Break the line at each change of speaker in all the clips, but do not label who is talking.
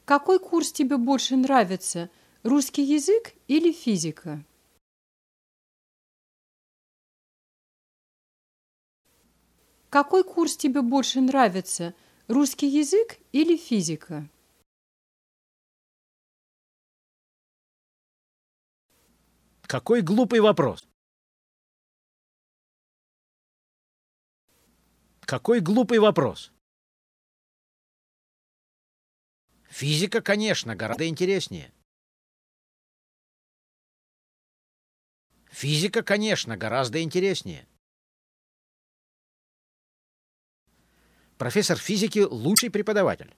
Какой курс тебе больше нравится? Русский язык или физика? Какой курс тебе больше нравится? Русский язык или физика?
Какой глупый вопрос. Какой глупый вопрос. Физика, конечно, гораздо интереснее. Физика, конечно, гораздо интереснее. Профессор физики – лучший преподаватель.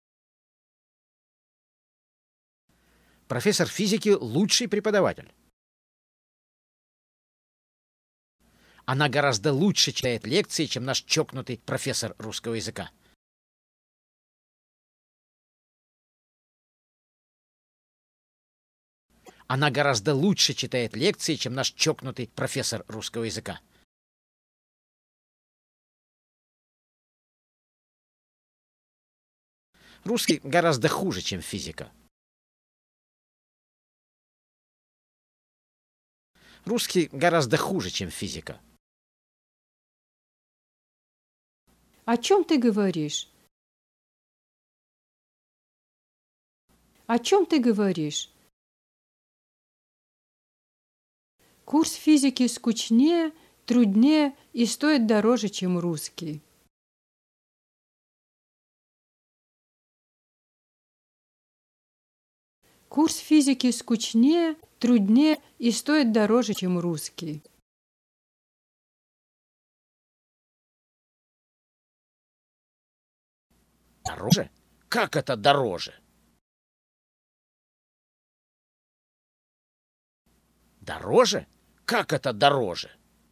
Профессор физики – лучший преподаватель. Она гораздо лучше читает лекции, чем наш чокнутый профессор русского языка. Она гораздо лучше читает лекции, чем наш чокнутый профессор русского языка. Русский гораздо хуже, чем физика. Русский гораздо хуже, чем физика.
О чем ты говоришь? О чем ты говоришь? Курс физики скучнее, труднее и стоит дороже, чем русский. Курс физики скучнее, труднее и стоит дороже, чем русский.
Дороже? Как это дороже? Дороже? Как это дороже?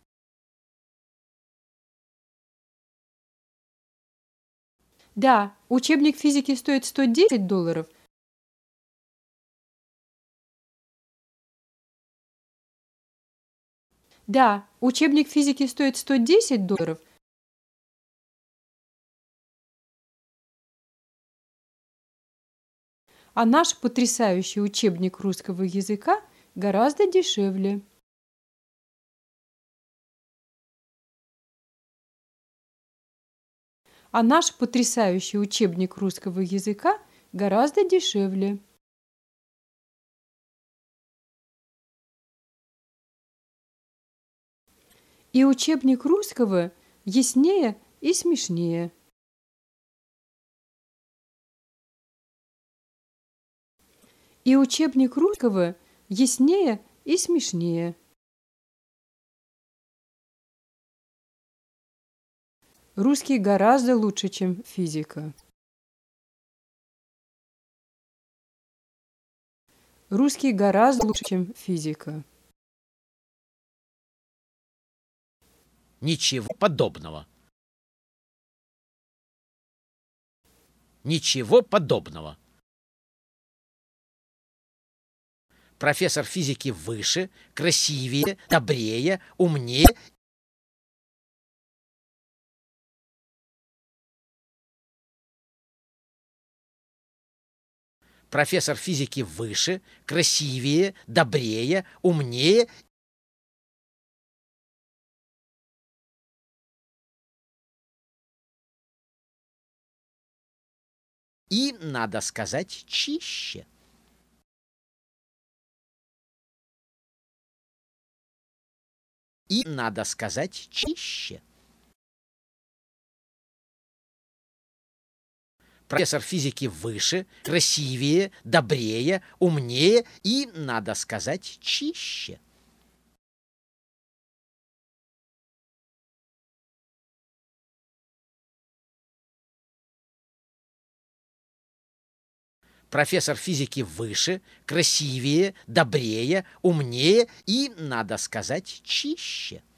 Да, учебник физики стоит $110. Да, учебник физики стоит $110. А наш потрясающий учебник русского языка гораздо дешевле. А наш потрясающий учебник русского языка гораздо дешевле. И учебник русского яснее и смешнее. И учебник русского яснее и смешнее. Русский гораздо лучше, чем физика. Русский гораздо лучше, чем физика.
Ничего подобного. Ничего подобного. Профессор физики выше, красивее, добрее, умнее. Профессор физики выше, красивее, добрее, умнее. И, надо сказать, чище. И, надо сказать, чище. Профессор физики выше, красивее, добрее, умнее и, надо сказать, чище. Профессор физики выше, красивее, добрее, умнее и, надо сказать, чище.